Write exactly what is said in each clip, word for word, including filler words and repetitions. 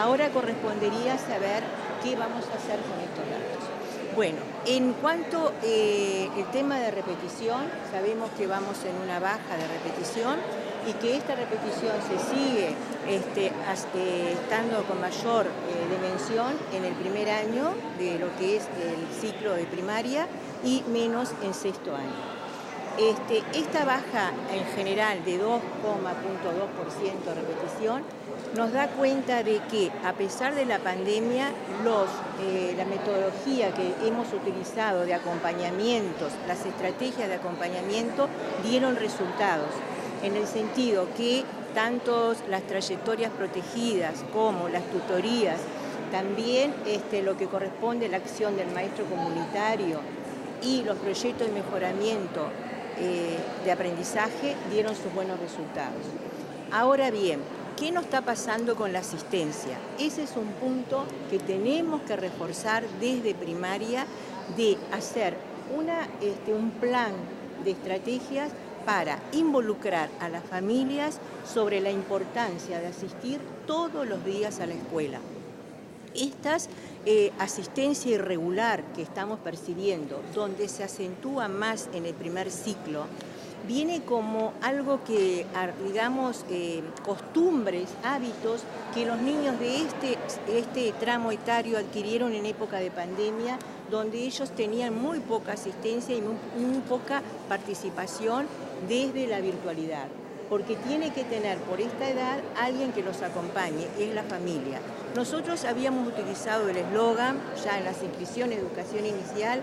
Ahora correspondería saber qué vamos a hacer con estos datos. Bueno, en cuanto eh, el tema de repetición, sabemos que vamos en una baja de repetición y que esta repetición se sigue este, as, eh, estando con mayor eh, dimensión en el primer año de lo que es el ciclo de primaria y menos en sexto año. Este, esta baja en general de dos coma dos por ciento de repetición nos da cuenta de que a pesar de la pandemia, los, eh, la metodología que hemos utilizado de acompañamientos, las estrategias de acompañamiento dieron resultados, en el sentido que tanto las trayectorias protegidas como las tutorías, también este, lo que corresponde a la acción del maestro comunitario y los proyectos de mejoramiento eh, de aprendizaje dieron sus buenos resultados. Ahora bien, ¿qué nos está pasando con la asistencia? Ese es un punto que tenemos que reforzar desde primaria, de hacer una, este, un plan de estrategias para involucrar a las familias sobre la importancia de asistir todos los días a la escuela. Esta eh, asistencia irregular que estamos percibiendo, donde se acentúa más en el primer ciclo, viene como algo que, digamos, eh, costumbres, hábitos que los niños de este, este tramo etario adquirieron en época de pandemia, donde ellos tenían muy poca asistencia y muy, muy poca participación desde la virtualidad, porque tiene que tener por esta edad alguien que los acompañe, es la familia. Nosotros habíamos utilizado el eslogan, ya en las inscripciones de educación inicial,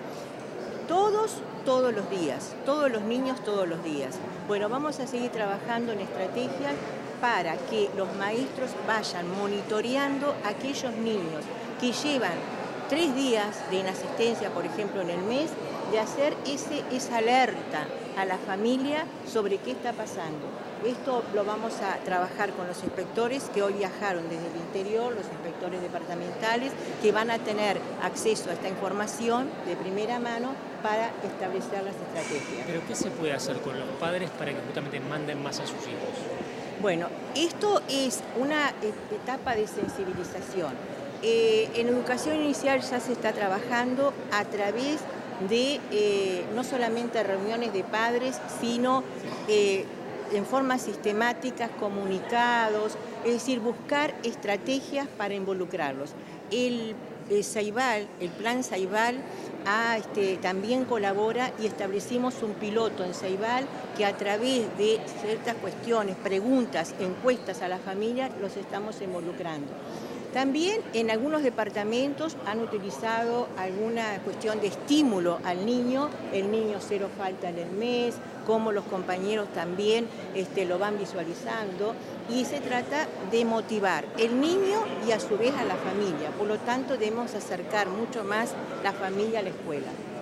todos, todos los días, todos los niños, todos los días. Bueno, vamos a seguir trabajando en estrategias para que los maestros vayan monitoreando a aquellos niños que llevan tres días de inasistencia, por ejemplo, en el mes, de hacer ese, esa alerta a la familia sobre qué está pasando. Esto lo vamos a trabajar con los inspectores que hoy viajaron desde el interior, los inspectores departamentales, que van a tener acceso a esta información de primera mano para establecer las estrategias. ¿Pero qué se puede hacer con los padres para que justamente manden más a sus hijos? Bueno, esto es una etapa de sensibilización. Eh, en educación inicial ya se está trabajando a través de eh, no solamente reuniones de padres, sino eh, en forma sistemática, comunicados, es decir, buscar estrategias para involucrarlos. El, el Ceibal, el plan Ceibal, a, este, también colabora y establecimos un piloto en Ceibal que a través de ciertas cuestiones, preguntas, encuestas a la familia, los estamos involucrando. También en algunos departamentos han utilizado alguna cuestión de estímulo al niño, el niño cero falta en el mes, como los compañeros también este, lo van visualizando, y se trata de motivar el niño y a su vez a la familia. Por lo tanto, debemos acercar mucho más la familia a la escuela.